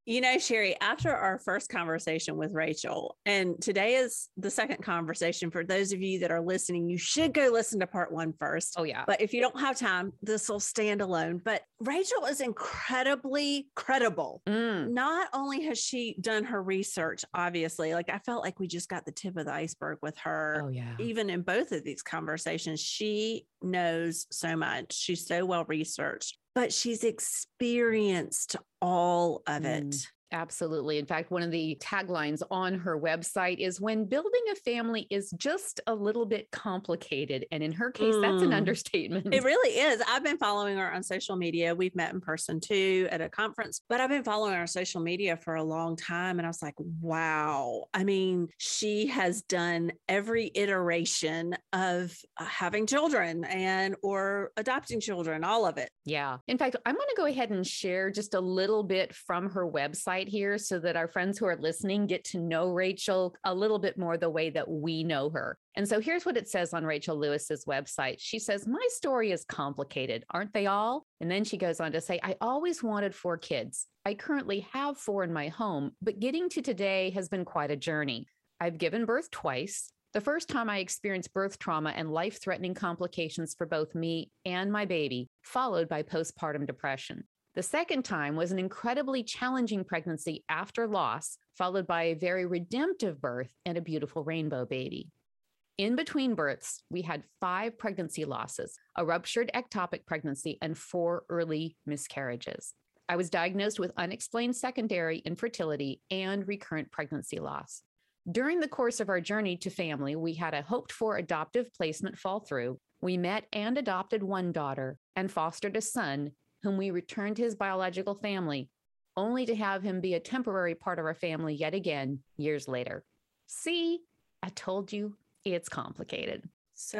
Sherry, after our first conversation with Rachel, and today is the second conversation for those of you that are listening, you should go listen to part one first. Oh, yeah. But if you don't have time, this will stand alone. But Rachel is incredibly credible. Not only has she done her research, obviously, like I felt like we just got the tip of the iceberg with her. Oh, yeah. Even in both of these conversations, she knows so much. She's so well researched, but she's experienced all of it. Absolutely. In fact, one of the taglines on her website is when building a family is just a little bit complicated. And in her case, that's an understatement. It really is. I've been following her on social media. We've met in person too at a conference, but I've been following her on social media for a long time. And I was like, wow. I mean, she has done every iteration of having children or adopting children, all of it. Yeah. In fact, I'm going to go ahead and share just a little bit from her website here so that our friends who are listening get to know Rachel a little bit more the way that we know her. And so here's what it says on Rachel Lewis's website. She says, "My story is complicated, aren't they all?" And then she goes on to say, "I always wanted 4 kids. I currently have 4 in my home, but getting to today has been quite a journey. I've given birth twice. The first time I experienced birth trauma and life-threatening complications for both me and my baby, followed by postpartum depression. The second time was an incredibly challenging pregnancy after loss, followed by a very redemptive birth and a beautiful rainbow baby. In between births, we had 5 pregnancy losses, a ruptured ectopic pregnancy, and 4 early miscarriages. I was diagnosed with unexplained secondary infertility and recurrent pregnancy loss. During the course of our journey to family, we had a hoped-for adoptive placement fall through. We met and adopted 1 daughter and fostered a son whom we returned to his biological family, only to have him be a temporary part of our family yet again years later. See, I told you it's complicated."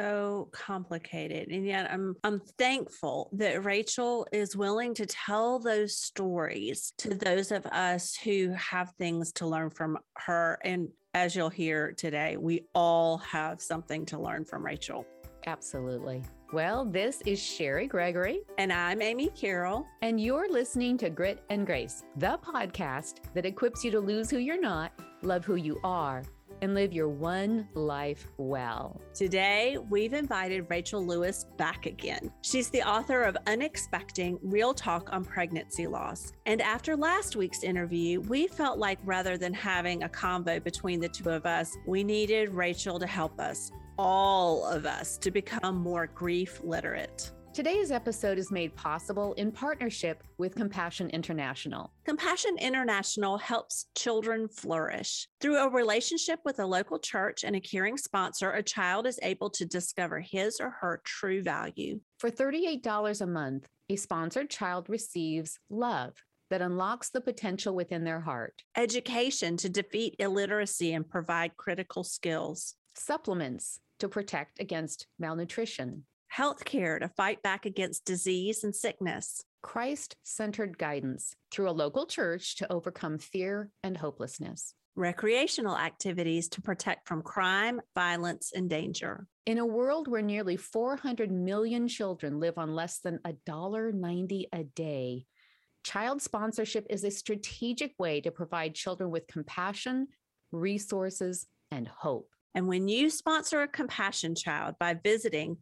So complicated. And yet I'm thankful that Rachel is willing to tell those stories to those of us who have things to learn from her. And as you'll hear today, we all have something to learn from Rachel. Absolutely. Well, this is Sherry Gregory. And I'm Amy Carroll. And you're listening to Grit and Grace, the podcast that equips you to lose who you're not, love who you are, and live your one life well. Today, we've invited Rachel Lewis back again. She's the author of Unexpecting: Real Talk on Pregnancy Loss. And after last week's interview, we felt like rather than having a convo between the two of us, we needed Rachel to help us, all of us, to become more grief literate. Today's episode is made possible in partnership with Compassion International. Compassion International helps children flourish. Through a relationship with a local church and a caring sponsor, a child is able to discover his or her true value. For $38 a month, a sponsored child receives love that unlocks the potential within their heart, education to defeat illiteracy and provide critical skills, supplements to protect against malnutrition, healthcare to fight back against disease and sickness, Christ-centered guidance through a local church to overcome fear and hopelessness, recreational activities to protect from crime, violence, and danger. In a world where nearly 400 million children live on less than $1.90 a day, child sponsorship is a strategic way to provide children with compassion, resources, and hope. And when you sponsor a compassion child by visiting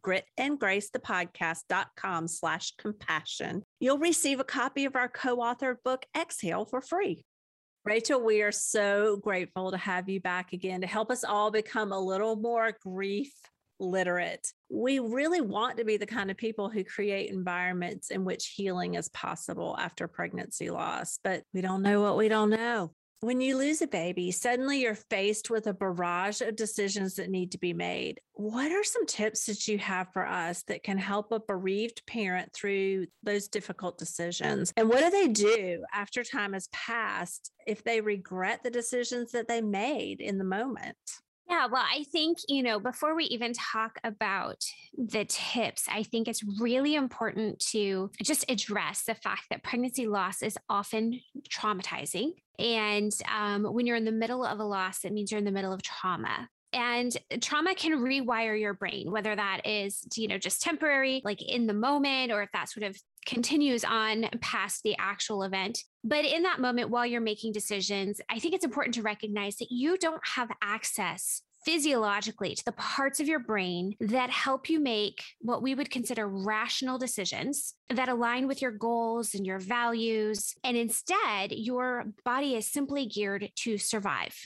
gritandgracethepodcast.com/compassion, you'll receive a copy of our co-authored book, Exhale, for free. Rachel, we are so grateful to have you back again to help us all become a little more grief literate. We really want to be the kind of people who create environments in which healing is possible after pregnancy loss, but we don't know what we don't know. When you lose a baby, suddenly you're faced with a barrage of decisions that need to be made. What are some tips that you have for us that can help a bereaved parent through those difficult decisions? And what do they do after time has passed if they regret the decisions that they made in the moment? Yeah, well, I think, before we even talk about the tips, I think it's really important to just address the fact that pregnancy loss is often traumatizing. And when you're in the middle of a loss, it means you're in the middle of trauma. And trauma can rewire your brain, whether that is, just temporary, like in the moment, or if that sort of continues on past the actual event. But in that moment, while you're making decisions, I think it's important to recognize that you don't have access physiologically to the parts of your brain that help you make what we would consider rational decisions that align with your goals and your values. And instead, your body is simply geared to survive.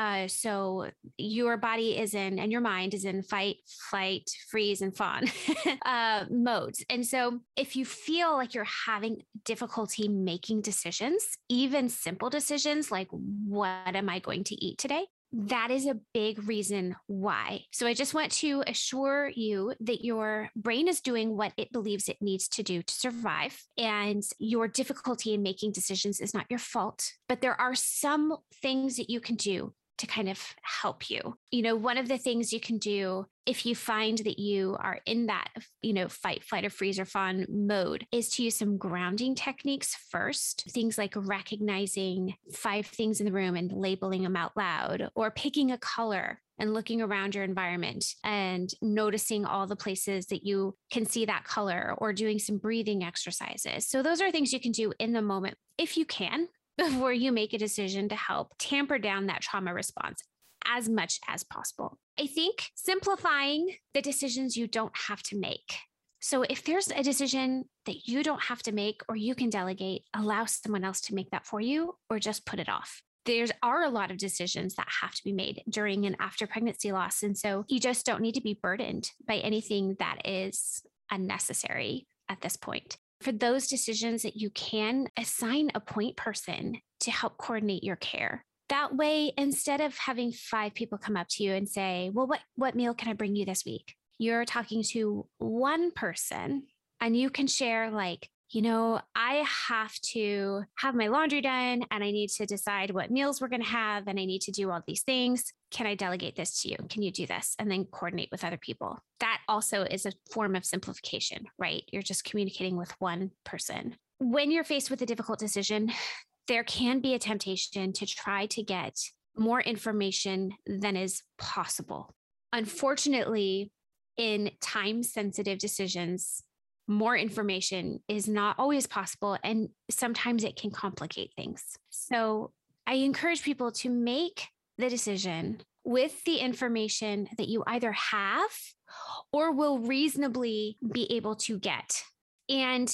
So your body is in, and your mind is in fight, flight, freeze, and fawn modes. And so if you feel like you're having difficulty making decisions, even simple decisions like, what am I going to eat today? That is a big reason why. So I just want to assure you that your brain is doing what it believes it needs to do to survive. And your difficulty in making decisions is not your fault, but there are some things that you can do to kind of help you. One of the things you can do if you find that you are in that, fight, flight, or freeze or fawn mode is to use some grounding techniques first. Things like recognizing 5 things in the room and labeling them out loud, or picking a color and looking around your environment and noticing all the places that you can see that color, or doing some breathing exercises. So those are things you can do in the moment if you can, before you make a decision to help tamper down that trauma response as much as possible. I think simplifying the decisions you don't have to make. So if there's a decision that you don't have to make, or you can delegate, allow someone else to make that for you, or just put it off. There are a lot of decisions that have to be made during and after pregnancy loss. And so you just don't need to be burdened by anything that is unnecessary at this point. For those decisions that you can, assign a point person to help coordinate your care. That way, instead of having 5 people come up to you and say, well, what meal can I bring you this week? You're talking to one person, and you can share like, I have to have my laundry done, and I need to decide what meals we're going to have, and I need to do all these things. Can I delegate this to you? Can you do this? And then coordinate with other people. That also is a form of simplification, right? You're just communicating with one person. When you're faced with a difficult decision, there can be a temptation to try to get more information than is possible. Unfortunately, in time-sensitive decisions, more information is not always possible, and sometimes it can complicate things. So I encourage people to make the decision with the information that you either have or will reasonably be able to get, and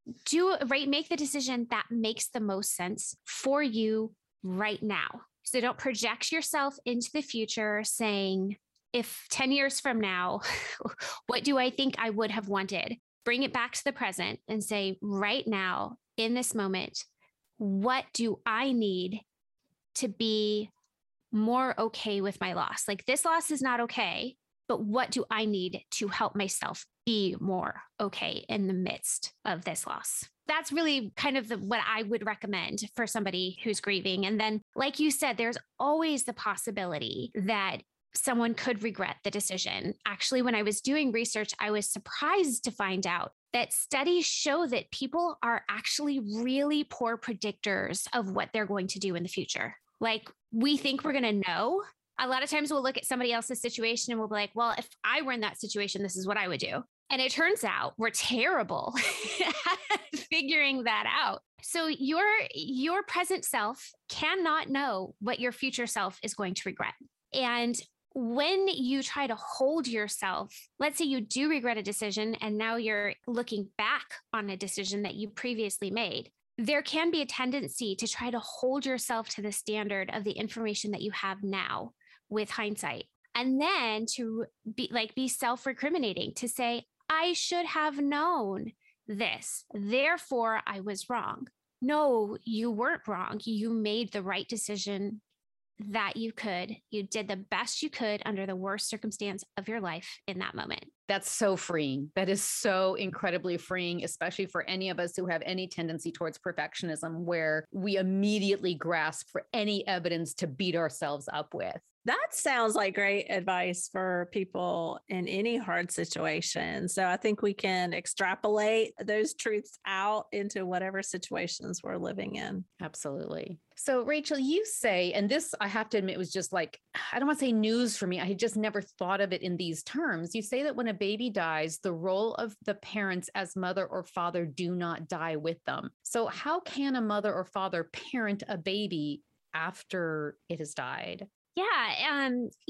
make the decision that makes the most sense for you right now. So don't project yourself into the future saying, if 10 years from now, what do I think I would have wanted? Bring it back to the present and say, right now, in this moment, what do I need to be more okay with my loss? Like, this loss is not okay, but what do I need to help myself be more okay in the midst of this loss? That's really kind of what I would recommend for somebody who's grieving. And then, like you said, there's always the possibility that someone could regret the decision. Actually, when I was doing research, I was surprised to find out that studies show that people are actually really poor predictors of what they're going to do in the future. Like, we think we're going to know. A lot of times we'll look at somebody else's situation and we'll be like, well, if I were in that situation, this is what I would do. And it turns out we're terrible at figuring that out. So your present self cannot know what your future self is going to regret. And when you try to hold yourself, let's say you do regret a decision and now you're looking back on a decision that you previously made, there can be a tendency to try to hold yourself to the standard of the information that you have now with hindsight. And then to be self-recriminating, to say, I should have known this, therefore I was wrong. No, you weren't wrong. You made the right decision that you could. You did the best you could under the worst circumstance of your life in that moment. That's so freeing. That is so incredibly freeing, especially for any of us who have any tendency towards perfectionism, where we immediately grasp for any evidence to beat ourselves up with. That sounds like great advice for people in any hard situation. So I think we can extrapolate those truths out into whatever situations we're living in. Absolutely. So, Rachel, you say, and this I have to admit was just like, I don't want to say news for me. I had just never thought of it in these terms. You say that when a baby dies, the role of the parents as mother or father do not die with them. So, how can a mother or father parent a baby after it has died? Yeah.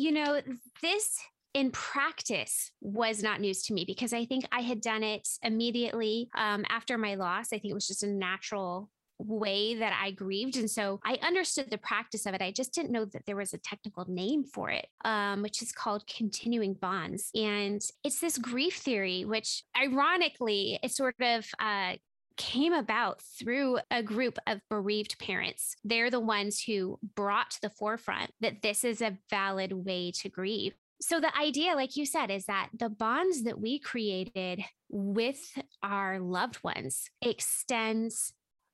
This in practice was not news to me because I think I had done it immediately after my loss. I think it was just a natural way that I grieved. And so I understood the practice of it. I just didn't know that there was a technical name for it, which is called continuing bonds. And it's this grief theory, which ironically, it sort of came about through a group of bereaved parents. They're the ones who brought to the forefront that this is a valid way to grieve. So the idea, like you said, is that the bonds that we created with our loved ones extends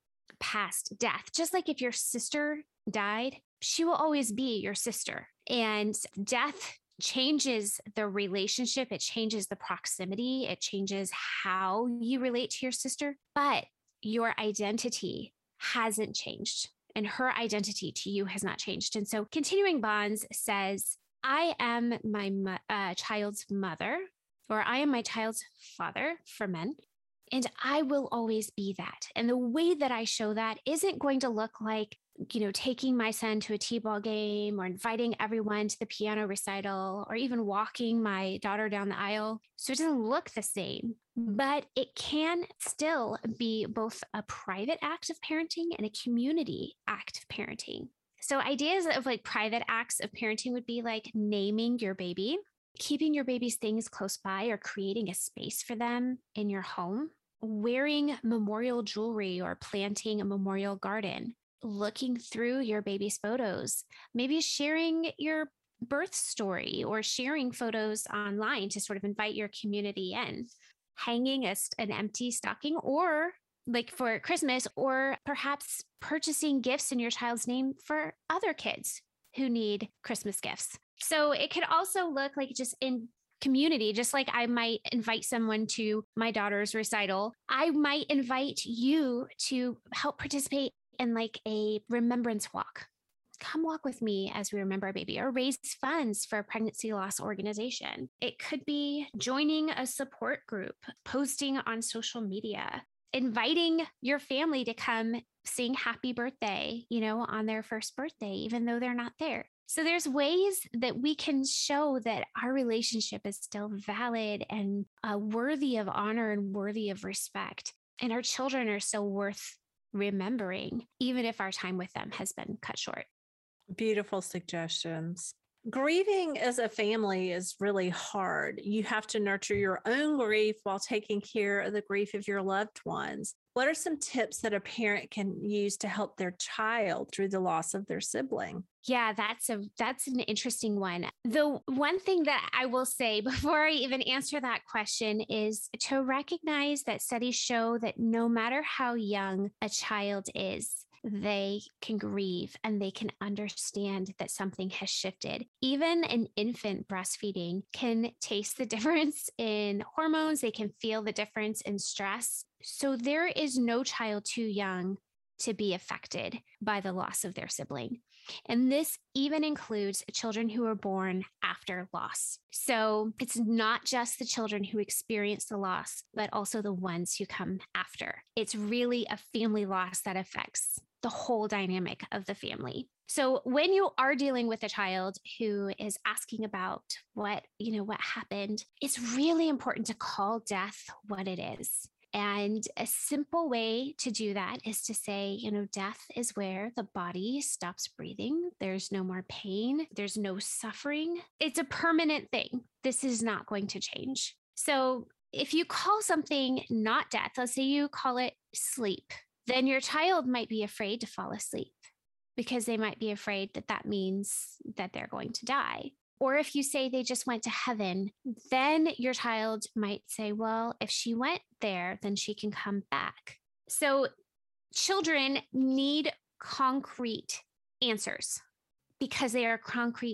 past death. Just like if your sister died, she will always be your sister. And death changes the relationship, it changes the proximity, it changes how you relate to your sister, but your identity hasn't changed. And her identity to you has not changed. And so continuing bonds says, I am my child's mother, or I am my child's father for men. And I will always be that. And the way that I show that isn't going to look like, taking my son to a t-ball game or inviting everyone to the piano recital or even walking my daughter down the aisle. So it doesn't look the same, but it can still be both a private act of parenting and a community act of parenting. So ideas of like private acts of parenting would be like naming your baby, keeping your baby's things close by or creating a space for them in your home, wearing memorial jewelry or planting a memorial garden, looking through your baby's photos, maybe sharing your birth story or sharing photos online to sort of invite your community in, hanging an empty stocking or like for Christmas, or perhaps purchasing gifts in your child's name for other kids who need Christmas gifts. So it could also look like just in community, just like I might invite someone to my daughter's recital, I might invite you to help participate in like a remembrance walk. Come walk with me as we remember our baby, or raise funds for a pregnancy loss organization. It could be joining a support group, posting on social media, inviting your family to come sing happy birthday, on their first birthday, even though they're not there. So there's ways that we can show that our relationship is still valid and worthy of honor and worthy of respect. And our children are still worth remembering, even if our time with them has been cut short. Beautiful suggestions. Grieving as a family is really hard. You have to nurture your own grief while taking care of the grief of your loved ones. What are some tips that a parent can use to help their child through the loss of their sibling? Yeah, that's an interesting one. The one thing that I will say before I even answer that question is to recognize that studies show that no matter how young a child is, they can grieve and they can understand that something has shifted. Even an infant breastfeeding can taste the difference in hormones. They can feel the difference in stress. So there is no child too young to be affected by the loss of their sibling. And this even includes children who are born after loss. So it's not just the children who experience the loss, but also the ones who come after. It's really a family loss that affects the whole dynamic of the family. So when you are dealing with a child who is asking about what happened, it's really important to call death what it is. And a simple way to do that is to say, death is where the body stops breathing. There's no more pain. There's no suffering. It's a permanent thing. This is not going to change. So if you call something not death, let's say you call it sleep, then your child might be afraid to fall asleep because they might be afraid that that means that they're going to die. Or if you say they just went to heaven, then your child might say, well, if she went there, then she can come back. So children need concrete answers because they are concrete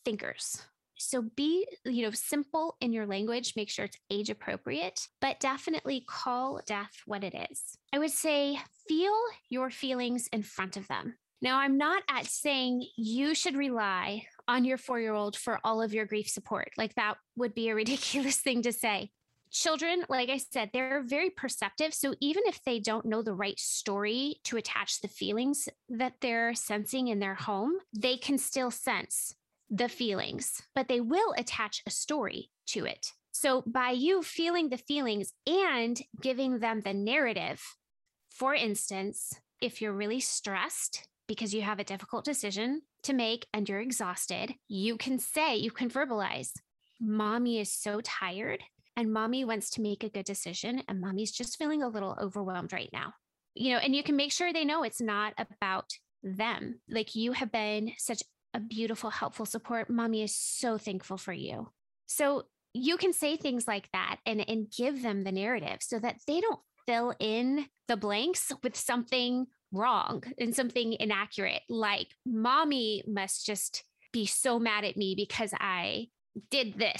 thinkers. So be, simple in your language, make sure it's age appropriate, but definitely call death what it is. I would say feel your feelings in front of them. Now, I'm not at saying you should rely on your 4-year-old for all of your grief support. Like that would be a ridiculous thing to say. Children, like I said, they're very perceptive. So even if they don't know the right story to attach the feelings that they're sensing in their home, they can still sense the feelings, but they will attach a story to it. So by you feeling the feelings and giving them the narrative, for instance, if you're really stressed because you have a difficult decision to make and you're exhausted, you can verbalize, Mommy is so tired and Mommy wants to make a good decision and Mommy's just feeling a little overwhelmed right now. And you can make sure they know it's not about them. Like you have been such a beautiful, helpful support. Mommy is so thankful for you. So you can say things like that and give them the narrative so that they don't fill in the blanks with something wrong and something inaccurate. Like Mommy must just be so mad at me because I did this,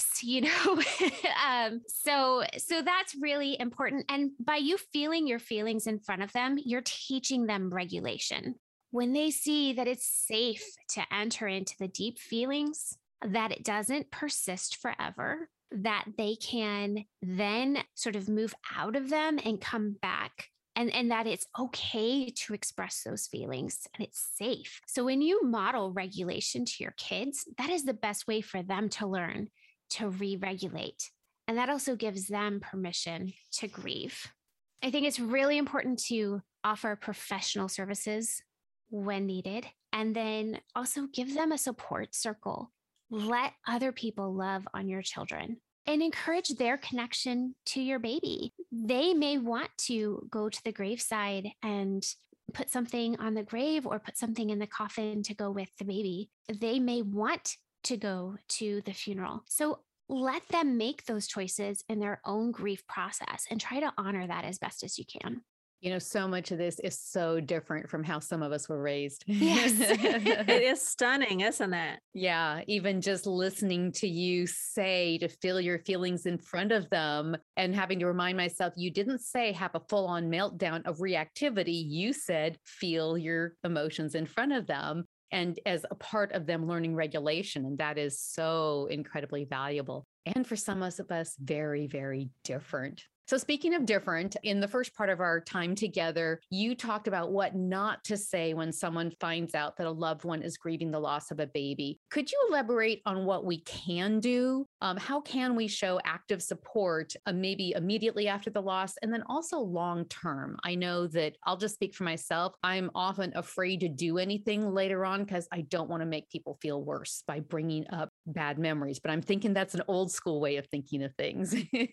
so that's really important. And by you feeling your feelings in front of them, you're teaching them regulation. When they see that it's safe to enter into the deep feelings, that it doesn't persist forever, that they can then sort of move out of them and come back, and that it's okay to express those feelings and it's safe. So when you model regulation to your kids, that is the best way for them to learn to re-regulate. And that also gives them permission to grieve. I think it's really important to offer professional services when needed, and then also give them a support circle. Let other people love on your children and encourage their connection to your baby. They may want to go to the graveside and put something on the grave or put something in the coffin to go with the baby. They may want to go to the funeral. So let them make those choices in their own grief process and try to honor that as best as you can. So much of this is so different from how some of us were raised. Yes. It is stunning, isn't it? Yeah. Even just listening to you say to feel your feelings in front of them and having to remind myself, you didn't say have a full-on meltdown of reactivity. You said feel your emotions in front of them and as a part of them learning regulation. And that is so incredibly valuable. And for some of us, very, very different. So speaking of different, in the first part of our time together, you talked about what not to say when someone finds out that a loved one is grieving the loss of a baby. Could you elaborate on what we can do? How can we show active support, maybe immediately after the loss, and then also long term? I know that I'll just speak for myself. I'm often afraid to do anything later on because I don't want to make people feel worse by bringing up bad memories. But I'm thinking that's an old school way of thinking of things.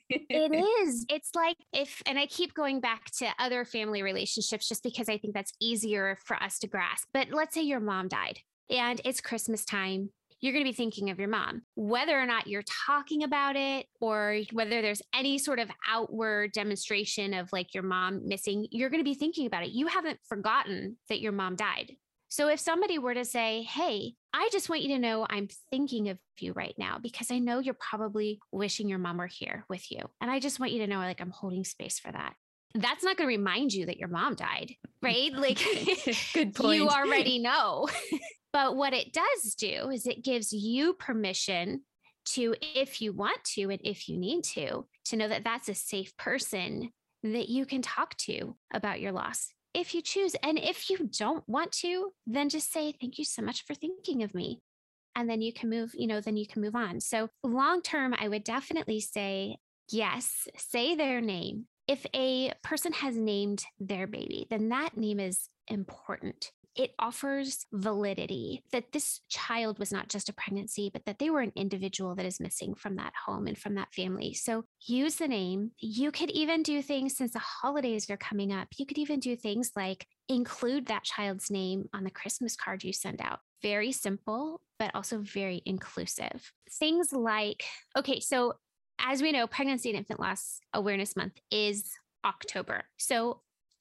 It is. It's like and I keep going back to other family relationships just because I think that's easier for us to grasp. But let's say your mom died and it's Christmas time. You're going to be thinking of your mom, whether or not you're talking about it or whether there's any sort of outward demonstration of like your mom missing, you're going to be thinking about it. You haven't forgotten that your mom died. So if somebody were to say, hey, I just want you to know I'm thinking of you right now because I know you're probably wishing your mom were here with you. And I just want you to know like I'm holding space for that. That's not going to remind you that your mom died, right? Like good point. You already know. But what it does do is it gives you permission to, if you want to, and if you need to know that that's a safe person that you can talk to about your loss. If you choose, and if you don't want to, then just say, thank you so much for thinking of me. And then you can move on. So long-term, I would definitely say, yes, say their name. If a person has named their baby, then that name is important. It offers validity that this child was not just a pregnancy, but that they were an individual that is missing from that home and from that family. So use the name. You could even do things, since the holidays are coming up, you could even do things like include that child's name on the Christmas card you send out. Very simple, but also very inclusive. Things like, okay, so as we know, Pregnancy and Infant Loss Awareness Month is October. So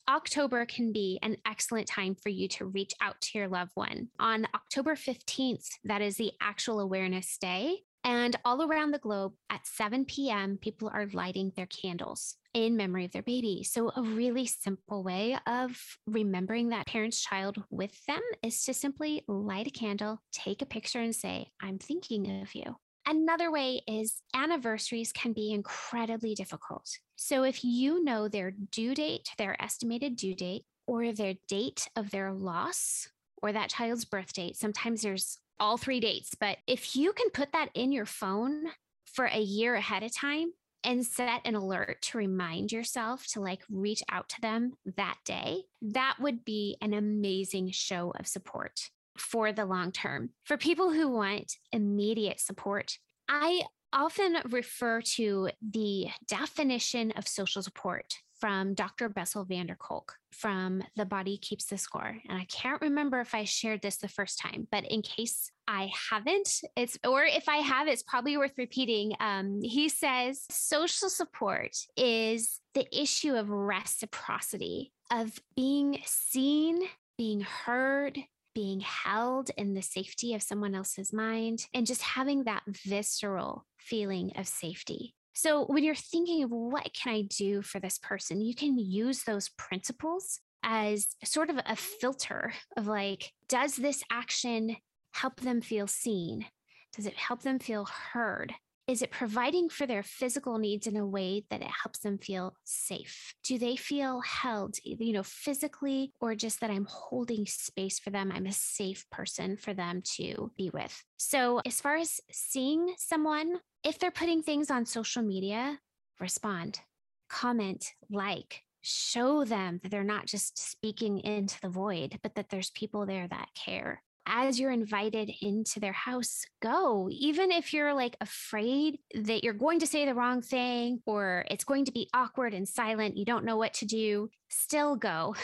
October can be an excellent time for you to reach out to your loved one. On October 15th, that is the actual awareness day. And all around the globe at 7 p.m., people are lighting their candles in memory of their baby. So a really simple way of remembering that parent's child with them is to simply light a candle, take a picture and say, I'm thinking of you. Another way is anniversaries can be incredibly difficult. So if you know their due date, their estimated due date, or their date of their loss, or that child's birth date, sometimes there's all 3 dates, but if you can put that in your phone for a year ahead of time and set an alert to remind yourself to like reach out to them that day, that would be an amazing show of support for the long term. For people who want immediate support, I often refer to the definition of social support from Dr. Bessel van der Kolk from The Body Keeps the Score. And I can't remember if I shared this the first time, but in case I haven't, or if I have, it's probably worth repeating. He says social support is the issue of reciprocity, of being seen, being heard, being held in the safety of someone else's mind, and just having that visceral feeling of safety. So when you're thinking of what can I do for this person, you can use those principles as sort of a filter of like, does this action help them feel seen? Does it help them feel heard? Is it providing for their physical needs in a way that it helps them feel safe? Do they feel held, physically, or just that I'm holding space for them? I'm a safe person for them to be with. So as far as seeing someone, if they're putting things on social media, respond, comment, like, show them that they're not just speaking into the void, but that there's people there that care. As you're invited into their house, go. Even if you're like afraid that you're going to say the wrong thing or it's going to be awkward and silent, you don't know what to do, still go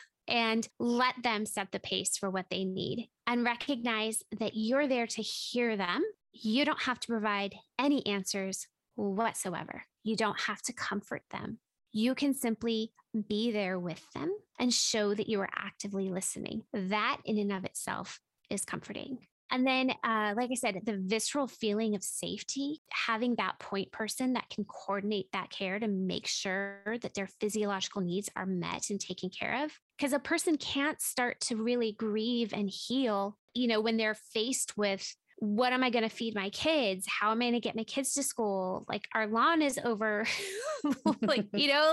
and let them set the pace for what they need and recognize that you're there to hear them. You don't have to provide any answers whatsoever. You don't have to comfort them. You can simply be there with them and show that you are actively listening. That in and of itself is comforting. And then, like I said, the visceral feeling of safety, having that point person that can coordinate that care to make sure that their physiological needs are met and taken care of. Because a person can't start to really grieve and heal, when they're faced with, what am I going to feed my kids? How am I going to get my kids to school? Like our lawn is over, like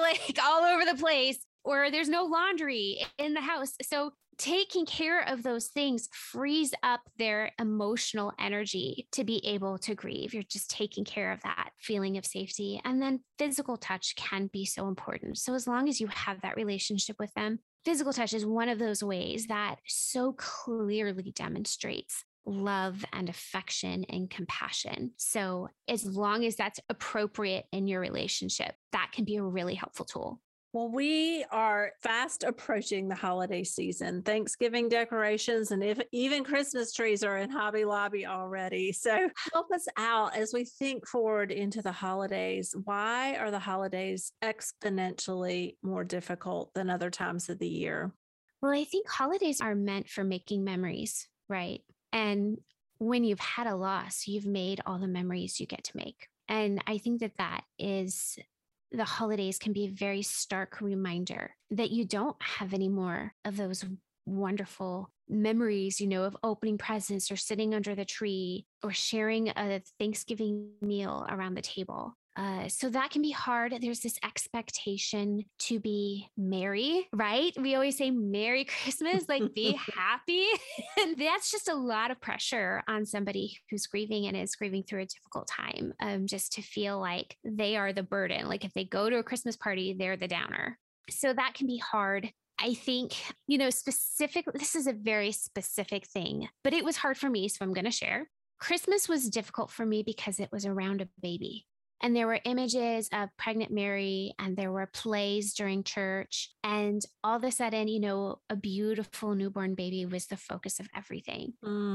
all over the place, or there's no laundry in the house. So taking care of those things frees up their emotional energy to be able to grieve. You're just taking care of that feeling of safety. And then physical touch can be so important. So as long as you have that relationship with them, physical touch is one of those ways that so clearly demonstrates love and affection and compassion. So as long as that's appropriate in your relationship, that can be a really helpful tool. Well, we are fast approaching the holiday season. Thanksgiving decorations and even Christmas trees are in Hobby Lobby already. So help us out as we think forward into the holidays. Why are the holidays exponentially more difficult than other times of the year? Well, I think holidays are meant for making memories, right? And when you've had a loss, you've made all the memories you get to make. And I think that is the holidays can be a very stark reminder that you don't have any more of those wonderful memories, of opening presents or sitting under the tree or sharing a Thanksgiving meal around the table. So that can be hard. There's this expectation to be merry, right? We always say Merry Christmas, like be happy. And that's just a lot of pressure on somebody who's grieving and is grieving through a difficult time, just to feel like they are the burden. Like if they go to a Christmas party, they're the downer. So that can be hard. I think, specifically, this is a very specific thing, but it was hard for me. So I'm going to share. Christmas was difficult for me because it was around a baby. And there were images of pregnant Mary and there were plays during church. And all of a sudden, a beautiful newborn baby was the focus of everything.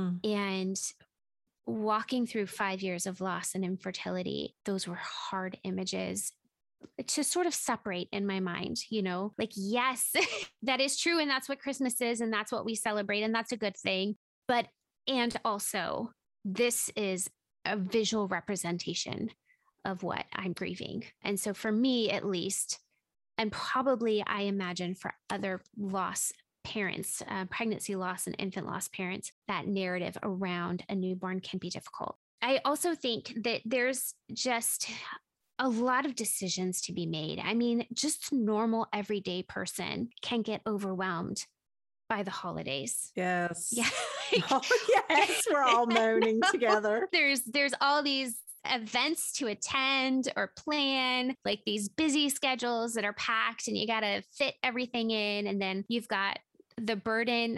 And walking through 5 years of loss and infertility, those were hard images. to sort of separate in my mind, like, yes, that is true. And that's what Christmas is. And that's what we celebrate. And that's a good thing. But, and also, this is a visual representation of what I'm grieving. And so for me, at least, and probably I imagine for other loss parents, pregnancy loss and infant loss parents, that narrative around a newborn can be difficult. I also think that there's just a lot of decisions to be made. I mean, just a normal everyday person can get overwhelmed by the holidays. Yes. Yeah. Oh, yes. We're all moaning together. There's all these events to attend or plan, like these busy schedules that are packed, and you got to fit everything in. And then you've got the burden,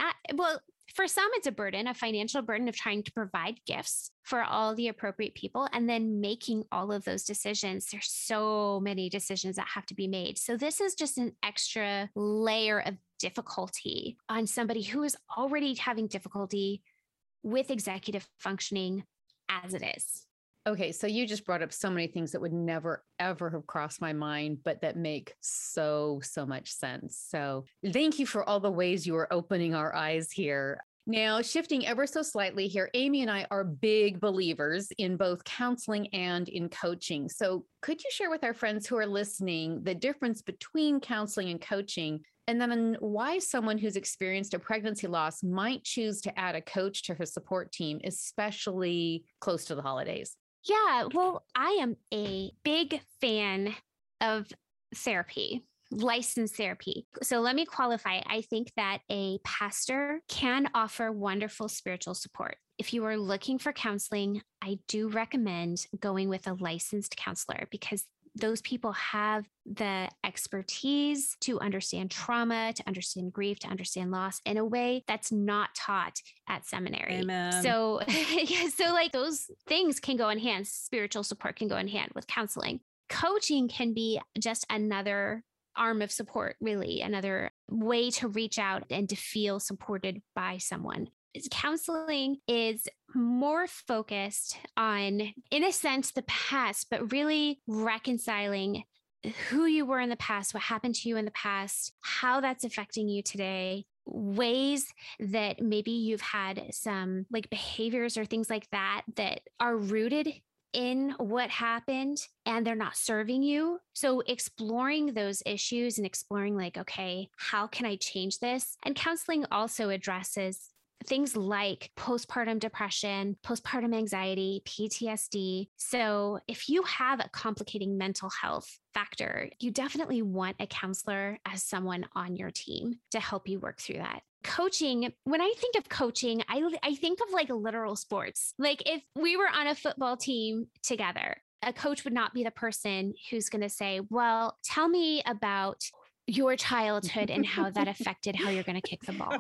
for some, it's a burden, a financial burden of trying to provide gifts for all the appropriate people and then making all of those decisions. There's so many decisions that have to be made. So this is just an extra layer of difficulty on somebody who is already having difficulty with executive functioning as it is. Okay, so you just brought up so many things that would never, ever have crossed my mind, but that make so much sense. So thank you for all the ways you are opening our eyes here. Now, shifting ever so slightly here, Amy and I are big believers in both counseling and in coaching. So could you share with our friends who are listening the difference between counseling and coaching, and then why someone who's experienced a pregnancy loss might choose to add a coach to her support team, especially close to the holidays? Yeah, well, I am a big fan of therapy, licensed therapy. So let me qualify. I think that a pastor can offer wonderful spiritual support. If you are looking for counseling, I do recommend going with a licensed counselor, because those people have the expertise to understand trauma, to understand grief, to understand loss in a way that's not taught at seminary. Amen. So, so like those things can go in hand. Spiritual support can go in hand with counseling. Coaching can be just another arm of support, really, another way to reach out and to feel supported by someone. Counseling is more focused on, in a sense, the past, but really reconciling who you were in the past, what happened to you in the past, how that's affecting you today, ways that maybe you've had some like behaviors or things like that that are rooted in what happened and they're not serving you. So exploring those issues and exploring like, okay, how can I change this? And counseling also addresses things like postpartum depression, postpartum anxiety, PTSD. So if you have a complicating mental health factor, you definitely want a counselor as someone on your team to help you work through that. Coaching, when I think of coaching, I think of like literal sports. Like if we were on a football team together, a coach would not be the person who's going to say, well, tell me about your childhood and how that affected how you're going to kick the ball.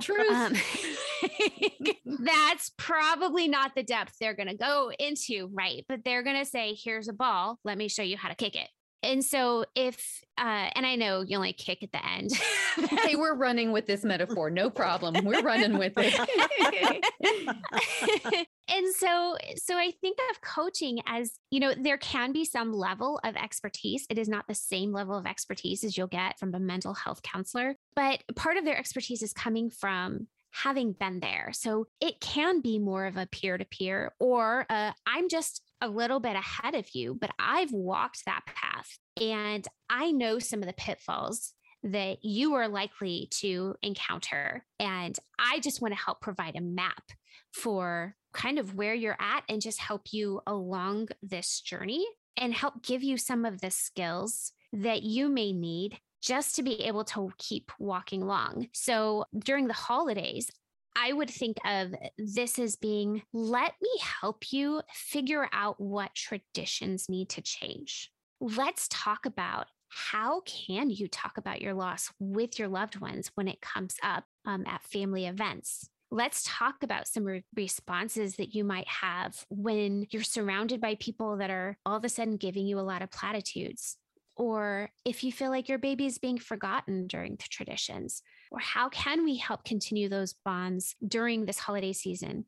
That's probably not the depth they're going to go into, right? But they're going to say, here's a ball. Let me show you how to kick it. And so if, and I know you only kick at the end. Hey, we're running with this metaphor. No problem. We're running with it. And so I think of coaching as, there can be some level of expertise. It is not the same level of expertise as you'll get from a mental health counselor, but part of their expertise is coming from having been there. So it can be more of a peer-to-peer, or I'm just a little bit ahead of you, but I've walked that path and I know some of the pitfalls that you are likely to encounter. And I just want to help provide a map for kind of where you're at and just help you along this journey and help give you some of the skills that you may need just to be able to keep walking along. So during the holidays, I would think of this as being, let me help you figure out what traditions need to change. Let's talk about how can you talk about your loss with your loved ones when it comes up at family events. Let's talk about some responses that you might have when you're surrounded by people that are all of a sudden giving you a lot of platitudes. Or if you feel like your baby is being forgotten during the traditions, or how can we help continue those bonds during this holiday season?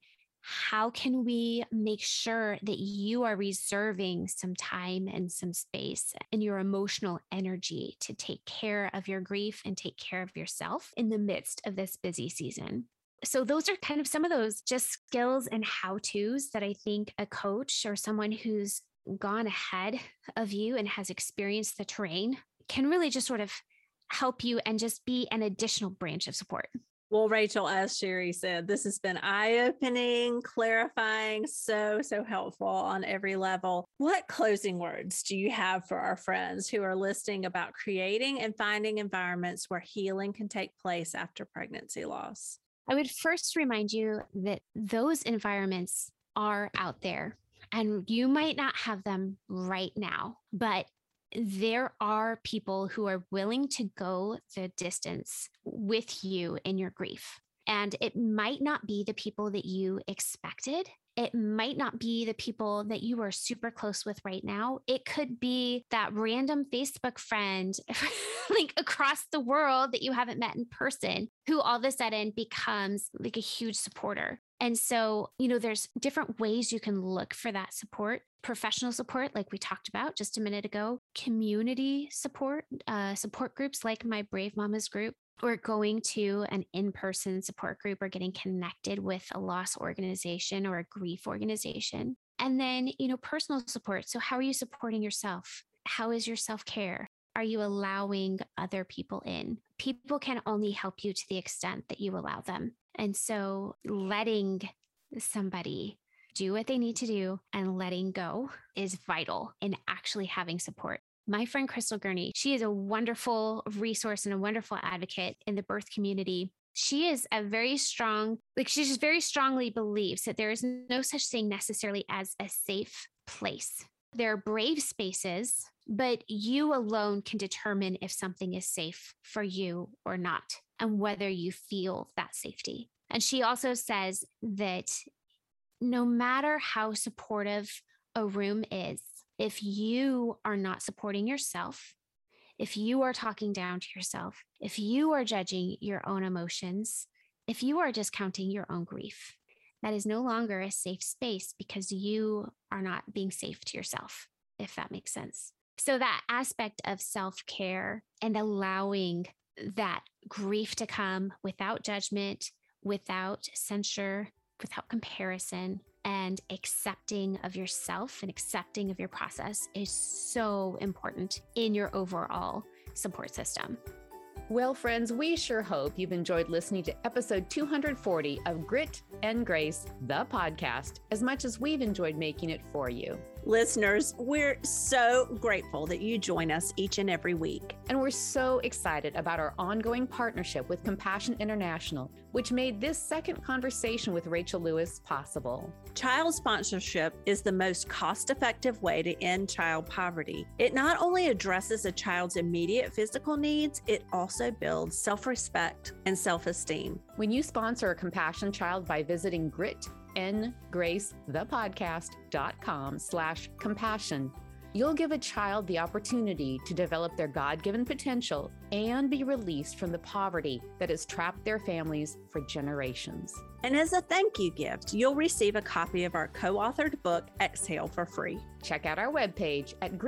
how can we make sure that you are reserving some time and some space and your emotional energy to take care of your grief and take care of yourself in the midst of this busy season? So those are kind of some of those just skills and how-tos that I think a coach or someone who's gone ahead of you and has experienced the terrain can really just sort of help you and just be an additional branch of support. Well, Rachel, as Sherry said, this has been eye-opening, clarifying, so helpful on every level. What closing words do you have for our friends who are listening about creating and finding environments where healing can take place after pregnancy loss? I would first remind you that those environments are out there, and you might not have them right now, but there are people who are willing to go the distance with you in your grief. And it might not be the people that you expected. It might not be the people that you are super close with right now. It could be that random Facebook friend like across the world that you haven't met in person, who all of a sudden becomes like a huge supporter. And so, there's different ways you can look for that support. Professional support, like we talked about just a minute ago, community support, support groups like my Brave Mamas group, or going to an in-person support group, or getting connected with a loss organization or a grief organization. And then, personal support. So how are you supporting yourself? How is your self-care? Are you allowing other people in? People can only help you to the extent that you allow them. And so letting somebody do what they need to do and letting go is vital in actually having support. My friend Crystal Gurney, she is a wonderful resource and a wonderful advocate in the birth community. She is a very strong, she just very strongly believes that there is no such thing necessarily as a safe place. There are brave spaces, but you alone can determine if something is safe for you or not, and whether you feel that safety. And she also says that no matter how supportive a room is, if you are not supporting yourself, if you are talking down to yourself, if you are judging your own emotions, if you are discounting your own grief, that is no longer a safe space, because you are not being safe to yourself, if that makes sense. So that aspect of self-care and allowing that grief to come without judgment, without censure, without comparison, and accepting of yourself and accepting of your process is so important in your overall support system. Well, friends, we sure hope you've enjoyed listening to episode 240 of Grit and Grace, the podcast, as much as we've enjoyed making it for you. Listeners, we're so grateful that you join us each and every week. And we're so excited about our ongoing partnership with Compassion International, which made this second conversation with Rachel Lewis possible. Child sponsorship is the most cost-effective way to end child poverty. It not only addresses a child's immediate physical needs, it also builds self-respect and self-esteem. When you sponsor a compassion child by visiting gritandgracethepodcast.com/compassion, you'll give a child the opportunity to develop their God-given potential and be released from the poverty that has trapped their families for generations. And as a thank you gift, you'll receive a copy of our co-authored book, Exhale, for free. Check out our webpage at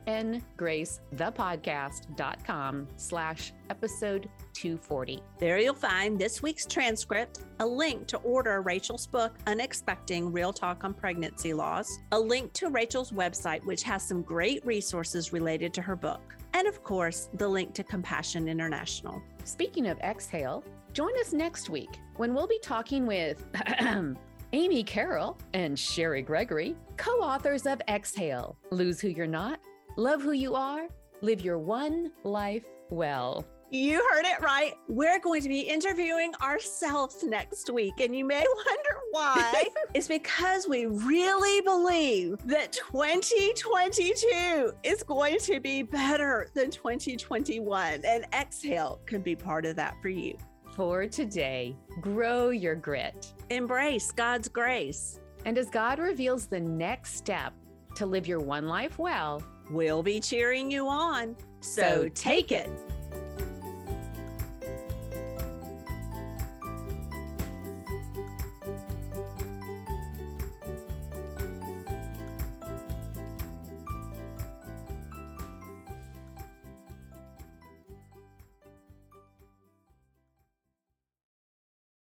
gritandgracethepodcast.com/episode 240. There you'll find this week's transcript, a link to order Rachel's book, Unexpecting Real Talk on Pregnancy Loss, a link to Rachel's website, which has some great resources related to her book, and of course, the link to Compassion International. Speaking of Exhale, join us next week when we'll be talking with Amy Carroll and Sherry Gregory, co-authors of Exhale, Lose Who You're Not, Love Who You Are, Live Your One Life Well. You heard it right. We're going to be interviewing ourselves next week. And you may wonder why. It's because we really believe that 2022 is going to be better than 2021. And Exhale can be part of that for you. For today, grow your grit. Embrace God's grace. And as God reveals the next step to live your one life well, we'll be cheering you on. So take it.